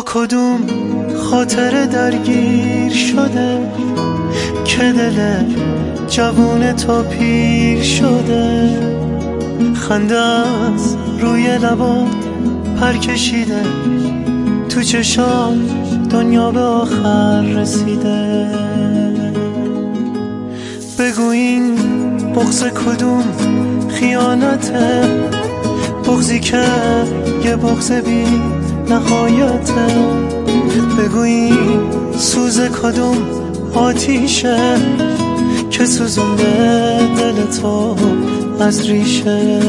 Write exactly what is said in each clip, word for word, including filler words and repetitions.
کدوم خاطر درگیر شده که دل جوون تو پیر شده؟ خنده از روی لبات پر کشیده، تو چشام دنیا به آخر رسیده. بگو این بغض کدوم خیانته، بغضی که یه بغض بی نهایته. بگو این سوز کدوم آتیشه که سوزونده دل تو از ریشه.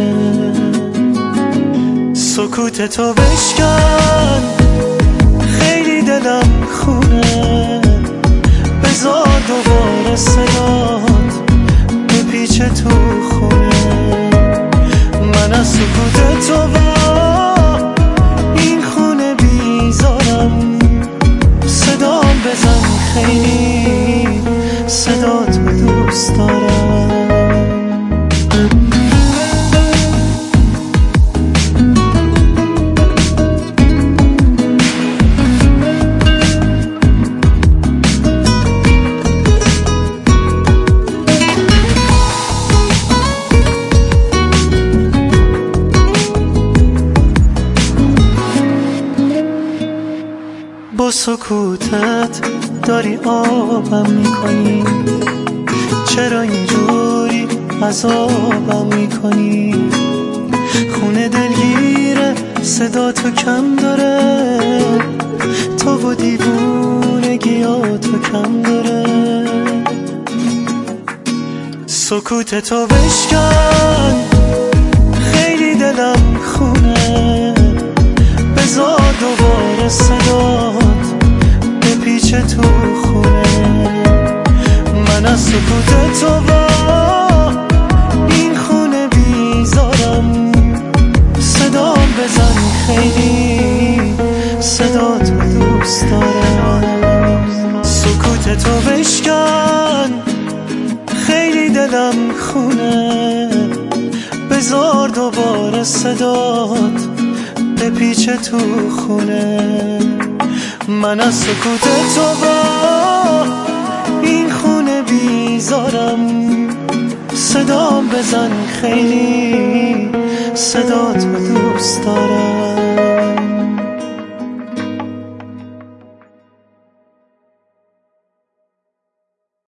سکوت تو بشکن، خیلی دلم خونه، بذار دوباره صدات بپیچه تو خونه. من از سکوت تو با این خونه بیزارم، صدام بزن خیلی صدا تو دوست دارم. با سکوتت داری آبم میکنی، چرا اینجوری عذابم میکنی؟ خونه دلگیره، صدا تو کم داره، تو و دیوونگی ها تو کم داره. سکوت تو بشکن، خیلی دلم خونه، بذار دوباره صدات بپیچه تو خونه. من از سکوت تو با این خونه بیزارم، صدام بزن خیلی صدا تو دوست دارم. سکوت تو بشکن، خیلی دلم خونه، بذار دوباره صدات بپیچه تو خونه. من از سکوت تو با این خونه بیزارم، صدام بزن خیلی صدا تو دوست دارم.